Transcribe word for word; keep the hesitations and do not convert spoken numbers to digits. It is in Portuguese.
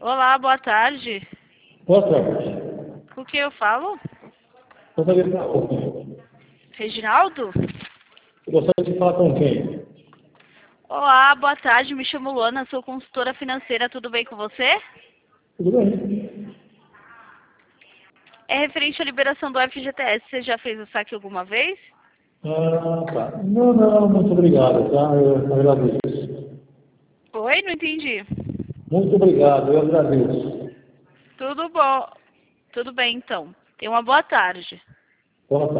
Olá, boa tarde. Boa tarde. Com quem eu falo? Gostaria de falar com quem? Reginaldo? Gostaria de falar com quem? Olá, boa tarde. Me chamo Luana, sou consultora financeira. Tudo bem com você? Tudo bem? É referente à liberação do F G T S. Você já fez o saque alguma vez? Ah, tá. Não, não, muito obrigado, tá? Eu agradeço. Oi, não entendi. Muito obrigado, eu agradeço. Tudo bom. Tudo bem, então. Tenha uma boa tarde. Boa tarde.